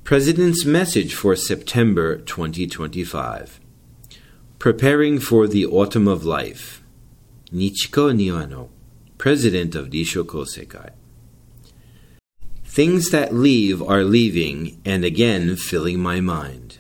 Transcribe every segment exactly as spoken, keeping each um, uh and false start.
President's Message for September twenty twenty-five. Preparing for the Autumn of Life. Nichiko Niwano, President of Risho Kosekai. Things that leave are leaving and again filling my mind.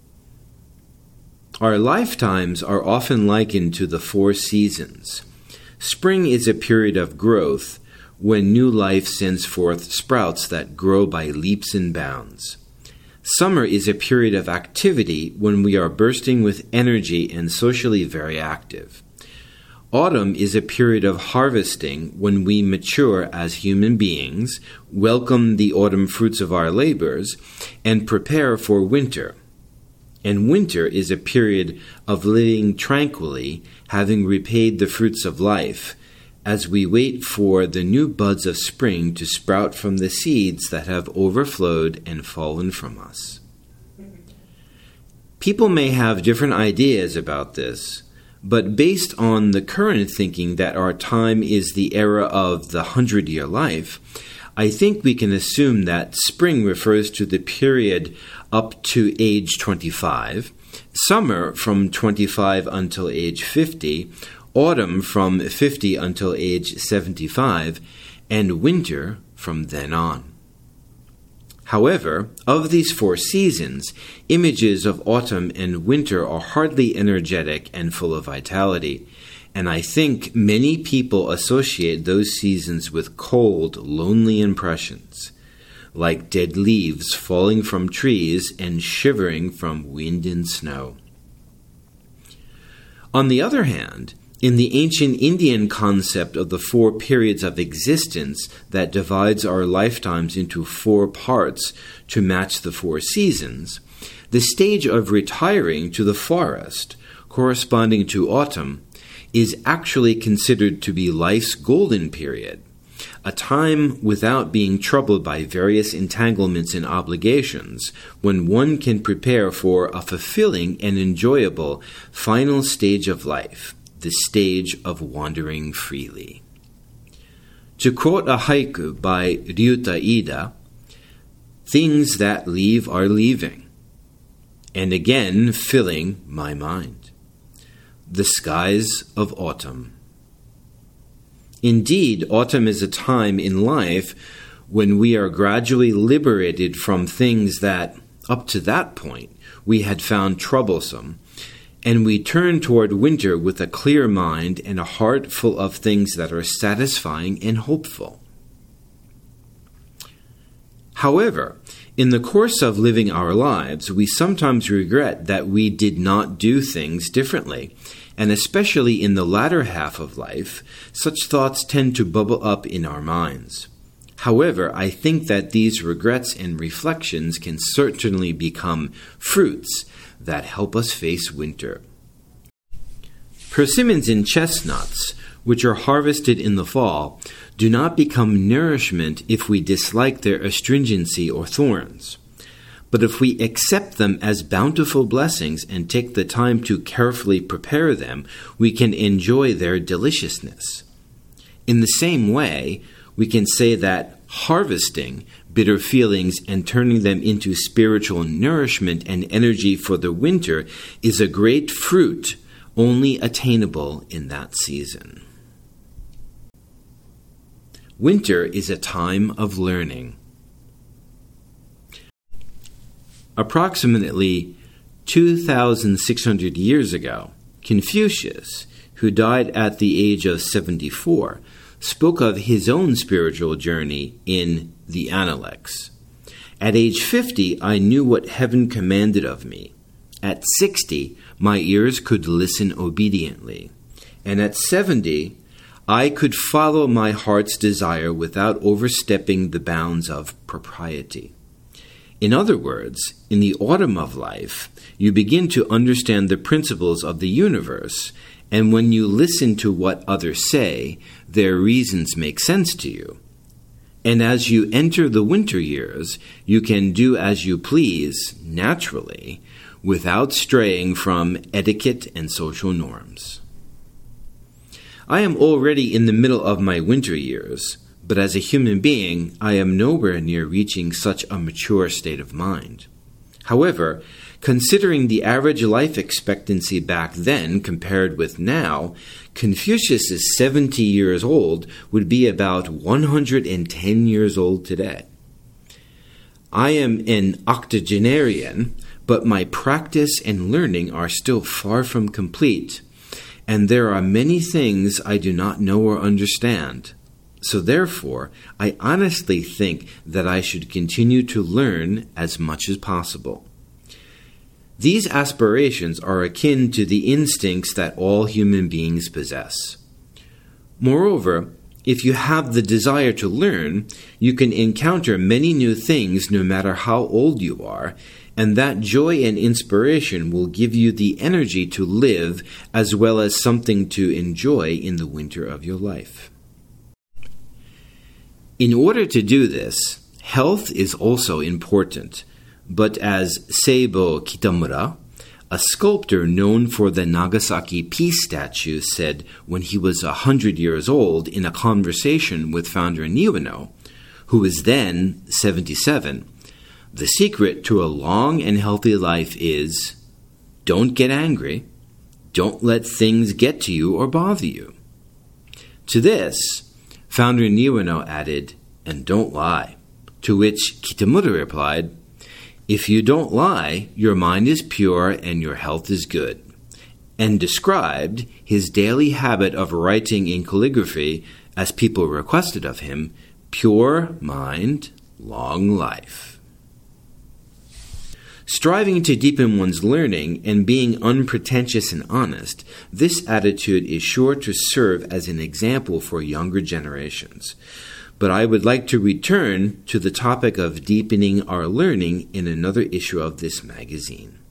Our lifetimes are often likened to the four seasons. Spring is a period of growth when new life sends forth sprouts that grow by leaps and bounds. Summer is a period of activity when we are bursting with energy and socially very active. Autumn is a period of harvesting when we mature as human beings, welcome the autumn fruits of our labors, and prepare for winter. And winter is a period of living tranquilly, having repaid the fruits of life, as we wait for the new buds of spring to sprout from the seeds that have overflowed and fallen from us. People may have different ideas about this, but based on the current thinking that our time is the era of the hundred-year life, I think we can assume that spring refers to the period up to age twenty-five, summer from twenty-five until age fifty, autumn from fifty until age seventy-five, and winter from then on. However, of these four seasons, images of autumn and winter are hardly energetic and full of vitality, and I think many people associate those seasons with cold, lonely impressions, like dead leaves falling from trees and shivering from wind and snow. On the other hand, in the ancient Indian concept of the four periods of existence that divides our lifetimes into four parts to match the four seasons, the stage of retiring to the forest, corresponding to autumn, is actually considered to be life's golden period, a time without being troubled by various entanglements and obligations, when one can prepare for a fulfilling and enjoyable final stage of life, the stage of wandering freely. To quote a haiku by Ryuta Ida, "Things that leave are leaving, and again filling my mind. The skies of autumn." Indeed, autumn is a time in life when we are gradually liberated from things that, up to that point, we had found troublesome, and we turn toward winter with a clear mind and a heart full of things that are satisfying and hopeful. However, in the course of living our lives, we sometimes regret that we did not do things differently, and especially in the latter half of life, such thoughts tend to bubble up in our minds. However, I think that these regrets and reflections can certainly become fruits that help us face winter. Persimmons and chestnuts, which are harvested in the fall, do not become nourishment if we dislike their astringency or thorns. But if we accept them as bountiful blessings and take the time to carefully prepare them, we can enjoy their deliciousness. In the same way, we can say that harvesting bitter feelings and turning them into spiritual nourishment and energy for the winter is a great fruit only attainable in that season. Winter is a time of learning. Approximately two thousand six hundred years ago, Confucius, who died at the age of seventy-four, spoke of his own spiritual journey in the Analects. At age fifty, I knew what heaven commanded of me. At sixty, my ears could listen obediently. And at seventy, I could follow my heart's desire without overstepping the bounds of propriety. In other words, in the autumn of life, you begin to understand the principles of the universe, and when you listen to what others say, their reasons make sense to you. And as you enter the winter years, you can do as you please, naturally, without straying from etiquette and social norms. I am already in the middle of my winter years, but as a human being, I am nowhere near reaching such a mature state of mind. However, considering the average life expectancy back then compared with now, Confucius' seventy years old would be about one hundred ten years old today. I am an octogenarian, but my practice and learning are still far from complete, and there are many things I do not know or understand. So therefore, I honestly think that I should continue to learn as much as possible. These aspirations are akin to the instincts that all human beings possess. Moreover, if you have the desire to learn, you can encounter many new things no matter how old you are, and that joy and inspiration will give you the energy to live as well as something to enjoy in the winter of your life. In order to do this, health is also important, but as Seibo Kitamura, a sculptor known for the Nagasaki Peace Statue, said when he was a hundred years old in a conversation with founder Niwano, who was then seventy-seven, the secret to a long and healthy life is, don't get angry, don't let things get to you or bother you. To this, founder Niwano added, and don't lie, to which Kitamura replied, if you don't lie, your mind is pure and your health is good, and described his daily habit of writing in calligraphy, as people requested of him, pure mind, long life. Striving to deepen one's learning and being unpretentious and honest, this attitude is sure to serve as an example for younger generations. But I would like to return to the topic of deepening our learning in another issue of this magazine.